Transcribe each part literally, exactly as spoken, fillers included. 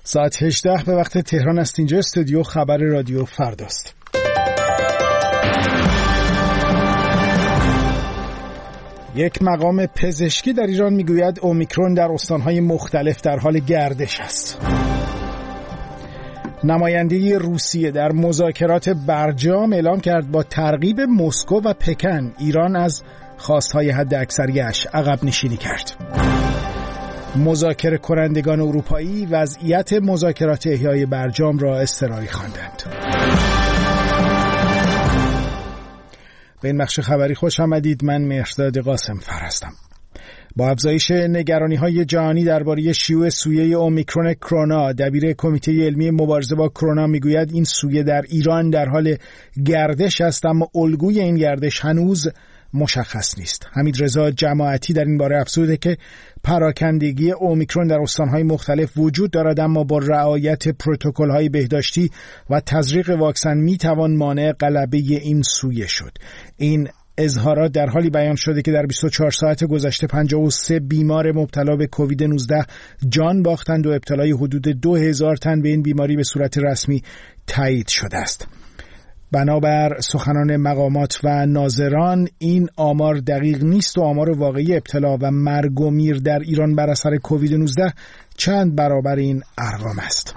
ساعت هجده به وقت تهران است. اینجا استودیو خبر رادیو فرداست. یک مقام پزشکی در ایران میگوید اومیکرون در استانهای مختلف در حال گردش است. نماینده روسیه در مذاکرات برجام اعلام کرد با ترغیب مسکو و پکن ایران از خواستهای حداکثری‌اش عقب نشینی کرد. مذاکره کنندگان اروپایی وضعیت مذاکرات احیای برجام را اضطراری خواندند. به این بخش خبری خوش آمدید. من مهرداد قاسم فر هستم. با افزایش نگرانی‌های جهانی درباره شیوع سویه اومیکرون کرونا، دبیر کمیته علمی مبارزه با کرونا میگوید این سویه در ایران در حال گردش است، اما الگوی این گردش هنوز مشخص نیست. حمیدرضا جماعتی در این باره افزوده که پراکندگی اومیکرون در استان‌های مختلف وجود دارد، اما با رعایت پروتکل‌های بهداشتی و تزریق واکسن میتوان مانع غلبه این سویه شد. این اظهارات در حالی بیان شده که در بیست و چهار ساعت گذشته پنجاه و سه بیمار مبتلا به کووید نوزده جان باختند و ابتلای حدود دو هزار تن به این بیماری به صورت رسمی تایید شده است. بنابر سخنان مقامات و ناظران این آمار دقیق نیست و آمار واقعی ابتلا و مرگ و میر در ایران بر اثر کووید نوزده چند برابر این ارقام است.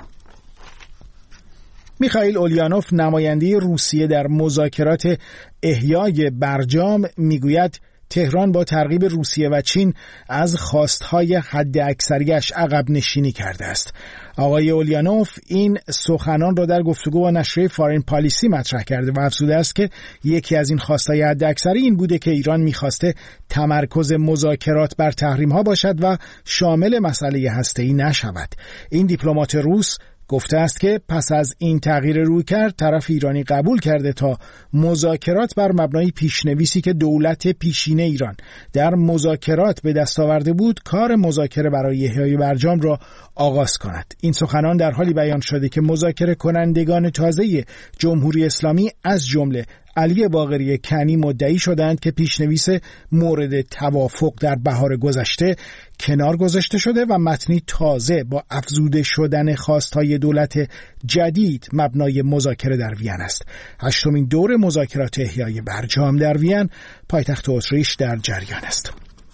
میخائیل اولیانوف نماینده روسیه در مذاکرات احیای برجام میگوید تهران با ترغیب روسیه و چین از خواستهای حداکثری‌اش عقب نشینی کرده است. آقای اولیانوف این سخنان را در گفتگو با نشریه فارین پالیسی مطرح کرده و افزوده است که یکی از این خواستهای حداکثری این بوده که ایران میخواسته تمرکز مذاکرات بر تحریم‌ها باشد و شامل مسئله هسته‌ای نشود. این دیپلمات روس گفته است که پس از این تغییر رویکرد طرف ایرانی قبول کرده تا مذاکرات بر مبنای پیشنویسی که دولت پیشین ایران در مذاکرات به دست آورده بود کار مذاکره برای احیای برجام را آغاز کند. این سخنان در حالی بیان شده که مذاکره کنندگان تازه جمهوری اسلامی از جمله علی باقری کنی مدعی شدند که پیشنویس مورد توافق در بهار گذشته کنار گذاشته شده و متنی تازه با افزوده شدن خواستهای دولت جدید مبنای مذاکره در وین است. هشتمین دور مذاکرات احیای برجام در وین پایتخت اتریش در جریان است.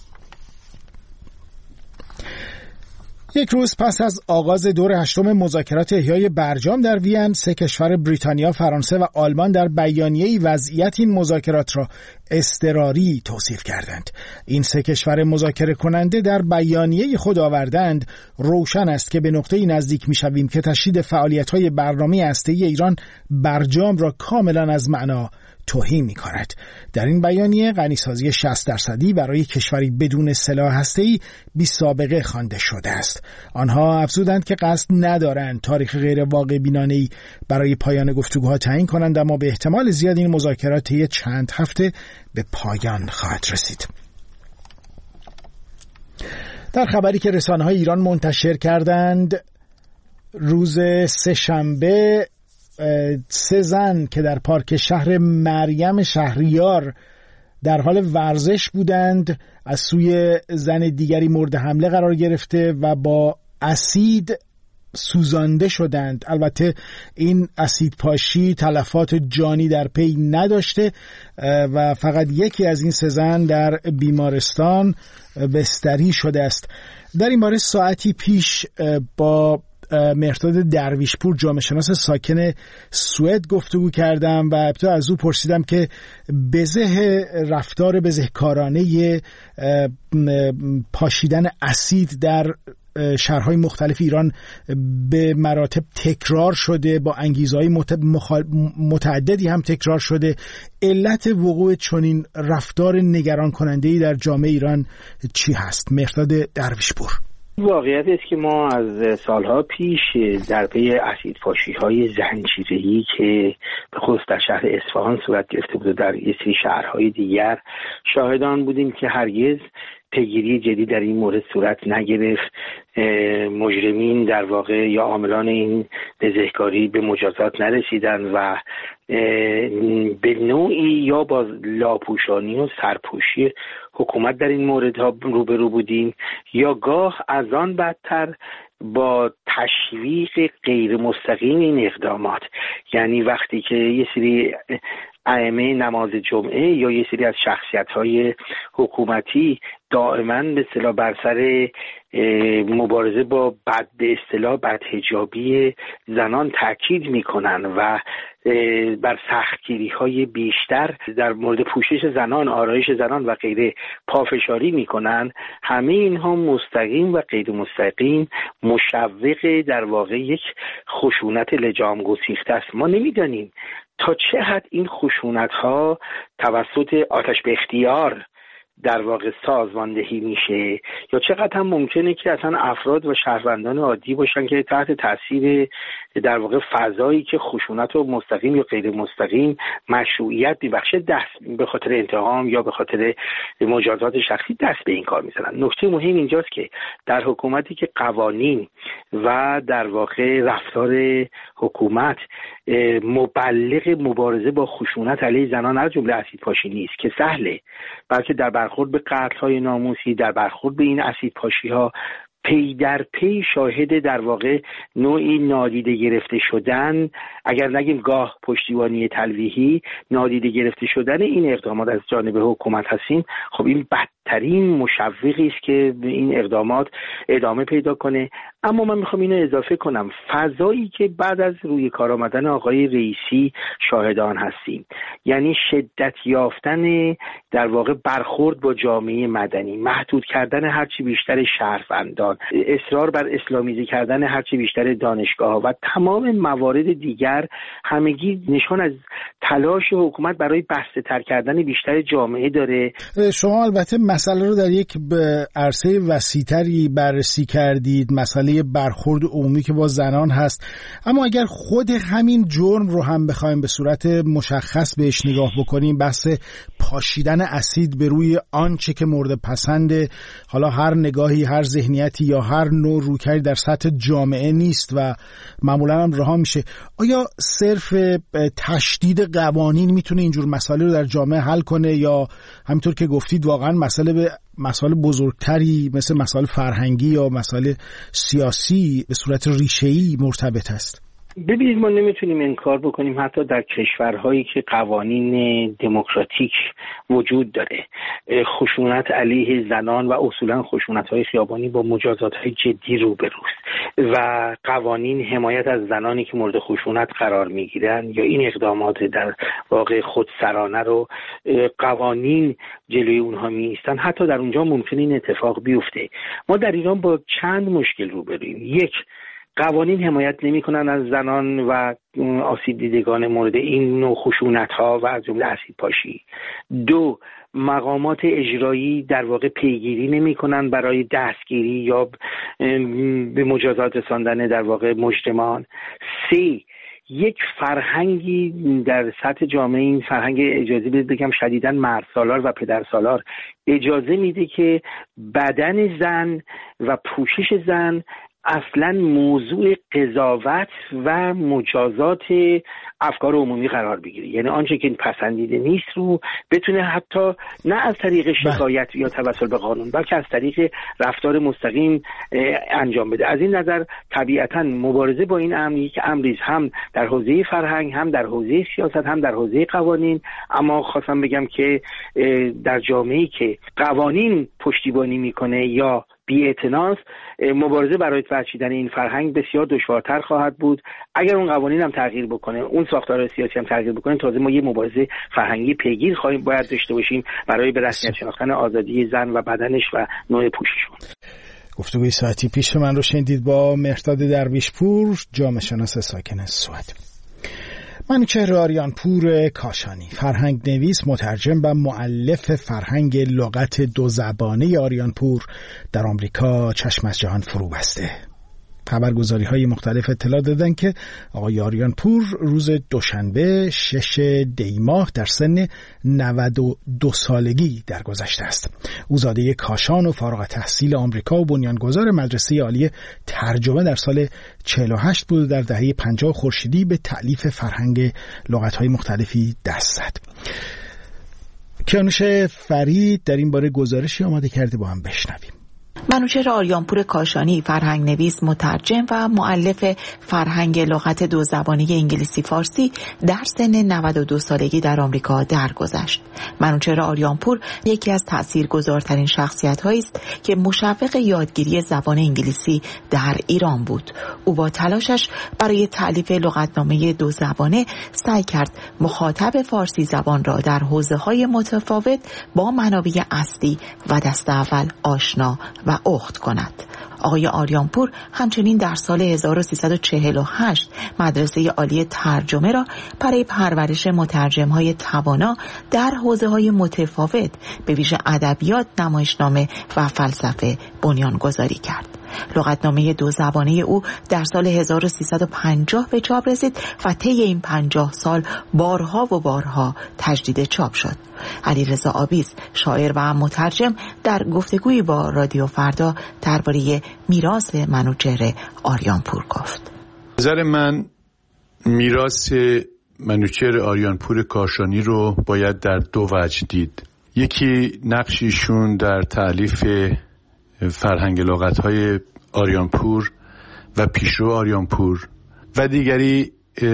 یک روز پس از آغاز دور هشتم مذاکرات احیای برجام در وین، سه کشور بریتانیا، فرانسه و آلمان در بیانیه‌ای وضعیت این مذاکرات را اضطراری توصیف کردند. این سه کشور مذاکره کننده در بیانیه خود آوردند روشن است که به نقطه‌ای نزدیک می‌شویم که تشدید فعالیت‌های برنامه هسته‌ای ایران برجام را کاملا از معنا توهین می‌کند. در این بیانیه غنیسازی شصت درصدی برای کشوری بدون سلاح هسته‌ای بی سابقه خوانده شده است. آنها افزودند که قصد ندارند تاریخ غیر واقع بینانه‌ای برای پایان گفتگوها تعیین کنند، اما به احتمال زیاد این مذاکرات طی چند هفته به پایان خواهد رسید. در خبری که رسانه‌های ایران منتشر کردند روز سه‌شنبه سه زن که در پارک شهر مریم شهریار در حال ورزش بودند از سوی زن دیگری مورد حمله قرار گرفته و با اسید سوزانده شدند. البته این اسید پاشی تلفات جانی در پی نداشته و فقط یکی از این سه زن در بیمارستان بستری شده است. در این باره ساعتی پیش با مهرداد درویشپور جامعه شناس ساکن سوئد گفتگو کردم و ابتدا از او پرسیدم که بزه رفتار بزهکارانه پاشیدن اسید در شهرهای مختلف ایران به مراتب تکرار شده، با انگیزهای متعددی هم تکرار شده. علت وقوع چنین رفتار نگران کننده‌ای در جامعه ایران چی هست؟ مهرداد درویشپور. واقعیت است که ما از سالها پیش در پی اسیدپاشی‌های زنجیره‌ای که به خصوص در شهر اصفهان صورت گرفته بود و در یه سری شهرهای دیگر شاهدان بودیم که هرگز پیگیری جدی در این مورد صورت نگرفت. مجرمین در واقع یا عاملان این بزهکاری به مجازات نرسیدن و به نوعی یا با لاپوشانی و سرپوشی حکومت در این موردها روبرو بودیم یا گاه از آن بدتر با تشویق غیر مستقیم این اقدامات. یعنی وقتی که یه سری ائمه نماز جمعه یا یه سری از شخصیت‌های حکومتی دائما به اصطلاح بر سر مبارزه با بد به اصطلاح بدحجابی زنان تاکید میکنن و بر سختگیری‌های بیشتر در مورد پوشش زنان، آرایش زنان و غیره پافشاری میکنن، همه اینها مستقیم و غیر مستقیم مشوق در واقع یک خشونت لجام گسیخته است. ما نمیدانیم تا چه حد این خشونت‌ها توسط آتش به اختیار در واقع سازماندهی میشه یا چقدر هم ممکنه که اصلا افراد و شهروندان عادی باشن که تحت تاثیر در واقع فضایی که خشونت رو مستقیم یا غیر مستقیم مشروعیت میبخشه دست به خاطر انتقام یا به خاطر مجازات شخصی دست به این کار میزنن. نکته مهم اینجاست که در حکومتی که قوانین و در واقع رفتار حکومت مبلغ مبارزه با خشونت علیه زنان از جمله اسیدپاشی نیست که سهله، بلکه در برخورد به قتل‌های ناموسی، در برخورد به این اسیدپاشی‌ها پی در پی شاهد در واقع نوعی نادیده گرفته شدن، اگر نگیم گاه پشتیبانی تلویحی، نادیده گرفته شدن این اقدامات از جانب حکومت هستیم. خب این بدترین مشوقی است که به این اقدامات ادامه پیدا کنه. اما من میخوام اینو اضافه کنم، فضایی که بعد از روی کار آمدن آقای رئیسی شاهدان هستیم، یعنی شدت یافتن در واقع برخورد با جامعه مدنی، محدود کردن هرچی بیشتر شهروندان، اصرار بر اسلامیزی کردن هرچی بیشتر دانشگاه‌ها و تمام موارد دیگر، همگی نشان از تلاش حکومت برای بسته تر کردن بیشتر جامعه داره. شما البته مسئله رو در یک عرصه وسیع‌تری بررسی کردید، مسئله برخورد عمومی که با زنان هست، اما اگر خود همین جرم رو هم بخوایم به صورت مشخص بهش نگاه بکنیم، بحث پاشیدن اسید به روی آنچه که مورد پسند حالا هر نگاهی، هر ذهنیتی یا هر نوع رویکردی در سطح جامعه نیست و معمولا هم رها میشه، آیا صرف تشدید قوانین میتونه اینجور مسائل رو در جامعه حل کنه یا همینطور که گفتید واقعا مسئله به مسائل بزرگتری مثل مسائل فرهنگی یا مسائل سیاسی به صورت ریشه‌ای مرتبط است؟ ببینید، ما نمیتونیم انکار بکنیم حتی در کشورهایی که قوانین دموکراتیک وجود داره، خشونت علیه زنان و اصولا خشونت‌های خیابانی با مجازات‌های جدی روبروست و قوانین حمایت از زنانی که مورد خشونت قرار میگیرن یا این اقدامات در واقع خودسرانه رو قوانین جلوی اونها میایستن، حتی در اونجا ممکنه این اتفاق بیفته. ما در ایران با چند مشکل روبرویم. یک، قوانین حمایت نمی‌کنن از زنان و آسیب دیدگان مورد این نوع خشونت‌ها و از جمله اسیدپاشی. دو، مقامات اجرایی در واقع پیگیری نمی‌کنن برای دستگیری یا به مجازات رساندن در واقع مجرمان. سه، یک فرهنگی در سطح جامعه، این فرهنگ اجازه بگم شدیداً مردسالار و پدرسالار اجازه میده که بدن زن و پوشش زن اصلا موضوع قضاوت و مجازات افکار عمومی قرار بگیره. یعنی آنچه که پسندیده نیست رو بتونه حتی نه از طریق شکایت یا توسل به قانون بلکه از طریق رفتار مستقیم انجام بده. از این نظر طبیعتا مبارزه با این امر یک امری هم در حوزه فرهنگ، هم در حوزه سیاست، هم در حوزه قوانین. اما خواستم بگم که در جامعه‌ای که قوانین پشتیبانی میکنه یا بی‌اعتناست، مبارزه برای ترشیدن این فرهنگ بسیار دشوارتر خواهد بود. اگر اون قوانین هم تغییر بکنه، اون ساختار سیاسی هم تغییر بکنه، تازه ما یه مبارزه فرهنگی پیگیر خواهیم باید داشته باشیم برای به رسمیت شناختن آزادی زن و بدنش و نوع پوششش. گفتگوی ساعتی پیش من رو شنیدید با مهرداد درویشپور، جامعه شناس ساکن سوئد. منوچهر آریانپور کاشانی، فرهنگ نویس، مترجم و مؤلف فرهنگ لغت دو زبانه آریانپور، در آمریکا چشم از جهان فرو بسته. خبرگزاری های مختلف اطلاع دادن که آقای آریانپور روز دوشنبه شش دی ماه در سن نود و دو سالگی درگذشته است. او زاده کاشان و فارغ التحصیل آمریکا و بنیانگذار مدرسه عالی ترجمه در سال چهل و هشت بود و در دهه پنجاه خورشیدی به تألیف فرهنگ لغت‌های مختلفی دست زد. کیانوش فرید در این باره گزارشی آماده کرده، با هم بشنویم. منوچهر آریانپور کاشانی فرهنگ نویس، مترجم و مؤلف فرهنگ لغت دو زبانه انگلیسی فارسی در سن نود و دو سالگی در آمریکا درگذشت. منوچهر آریانپور یکی از تاثیرگذارترین شخصیت‌هایی است که مشوق یادگیری زبان انگلیسی در ایران بود. او با تلاشش برای تألیف لغتنامه دو زبانه سعی کرد مخاطب فارسی زبان را در حوزه‌های متفاوت با منابع اصلی و دست اول آشنا و اخت کند. آقای آریانپور همچنین در سال هزار و سیصد و چهل و هشت مدرسه عالی ترجمه را برای پرورش مترجم‌های توانا در حوزه‌های متفاوت به ویژه ادبیات، نمایشنامه و فلسفه بنیانگذاری کرد. لغتنامه دو زبانه او در سال هزار و سیصد و پنجاه به چاپ رسید و طی این پنجاه سال بارها و بارها تجدید چاپ شد. علیرضا آبیز، شاعر و مترجم، در گفتگویی با رادیو فردا درباره میراث منوچهر آریانپور گفت: نظر من میراث منوچهر آریانپور کاشانی رو باید در دو وجه دید. یکی نقشیشون در تألیف فرهنگ لغت‌های آریانپور و پیشرو آریانپور و دیگری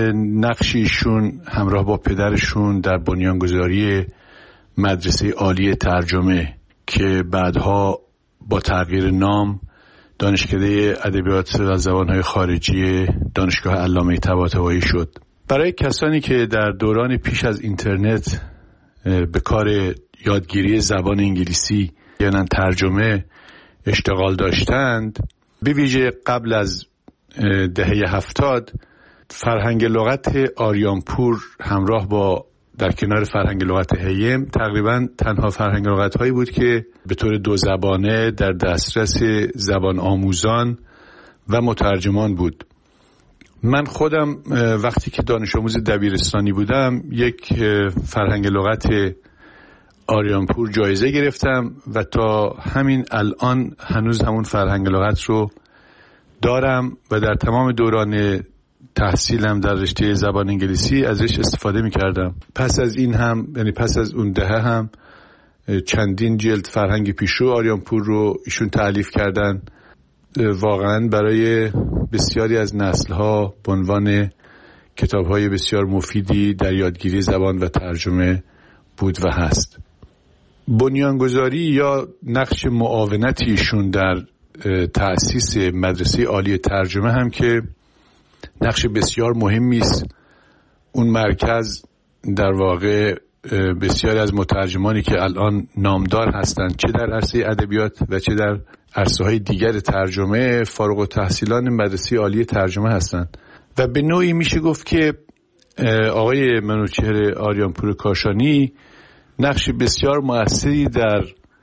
نقشیشون همراه با پدرشون در بنیانگذاری مدرسه عالی ترجمه که بعدها با تغییر نام دانشکده ادبیات و زبان‌های خارجی دانشگاه علامه طباطبایی شد. برای کسانی که در دوران پیش از اینترنت به کار یادگیری زبان انگلیسی یعنی ترجمه اشتغال داشتند، به ویژه قبل از دهه هفتاد فرهنگ لغت آریانپور همراه با در کنار فرهنگ لغت هیم تقریبا تنها فرهنگ لغت هایی بود که به طور دو زبانه در دسترس زبان آموزان و مترجمان بود. من خودم وقتی که دانش آموز دبیرستانی بودم یک فرهنگ لغت آریانپور جایزه گرفتم و تا همین الان هنوز همون فرهنگ لغت رو دارم و در تمام دوران تحصیلم در رشته زبان انگلیسی ازش استفاده می کردم. پس از این هم یعنی پس از اون دهه هم چندین جلد فرهنگ پیشرو آریانپور رو ایشون تألیف کردن. واقعا برای بسیاری از نسل‌ها به عنوان کتاب‌های بسیار مفیدی در یادگیری زبان و ترجمه بود و هست. بنیانگذاری یا نقش معاونتیشون در تأسیس مدرسه عالی ترجمه هم که نقش بسیار مهمی است. اون مرکز در واقع بسیاری از مترجمانی که الان نامدار هستند چه در عرصه ادبیات و چه در عرصه‌های دیگر ترجمه فارغ التحصیلان مدرسه عالی ترجمه هستند و به نوعی میشه گفت که آقای منوچهر آریانپور کاشانی نقش بسیار مؤثری در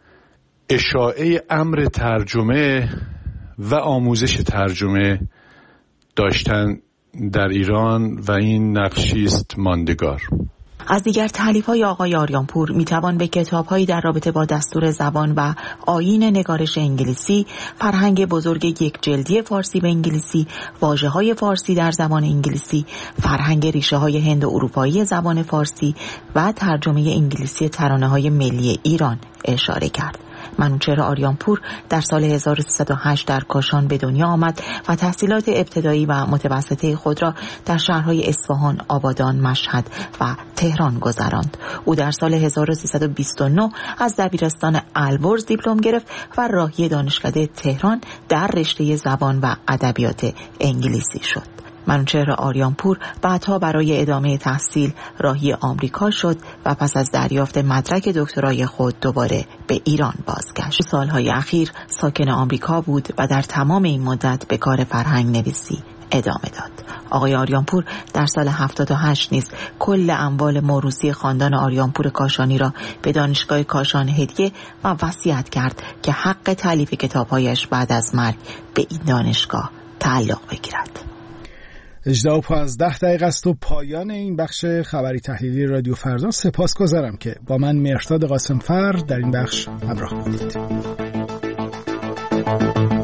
اشاعه امر ترجمه و آموزش ترجمه داشتن در ایران و این نقشی است ماندگار. از دیگر تألیف‌های آقای آریانپور میتوان به کتاب‌هایی در رابطه با دستور زبان و آیین نگارش انگلیسی، فرهنگ بزرگ یک جلدی فارسی به انگلیسی، واژه‌های فارسی در زبان انگلیسی، فرهنگ ریشه‌های هند و اروپایی زبان فارسی و ترجمه انگلیسی ترانه‌های ملی ایران اشاره کرد. منوچهر آریانپور در سال هزار و سیصد و هشت در کاشان به دنیا آمد و تحصیلات ابتدایی و متوسطه خود را در شهرهای اصفهان، آبادان، مشهد و تهران گذراند. او در سال هزار و سیصد و بیست و نه از دبیرستان البرز دیپلم گرفت و راهی دانشکده تهران در رشته زبان و ادبیات انگلیسی شد. منوچهر آریانپور بعدها برای ادامه تحصیل راهی آمریکا شد و پس از دریافت مدرک دکترای خود دوباره به ایران بازگشت. سالهای اخیر ساکن آمریکا بود و در تمام این مدت به کار فرهنگ نویسی ادامه داد. آقای آریانپور در سال هفتاد و هشت نیز کل اموال موروثی خاندان آریانپور کاشانی را به دانشگاه کاشان هدیه و وصیت کرد که حق تألیف کتاب‌هایش بعد از مرگ به این دانشگاه تعلق بگیرد. هجده و پانزده دقیقه است و پایان این بخش خبری تحلیلی رادیو فردا. سپاسگزارم که با من مهرداد قاسمفر در این بخش همراه بودید.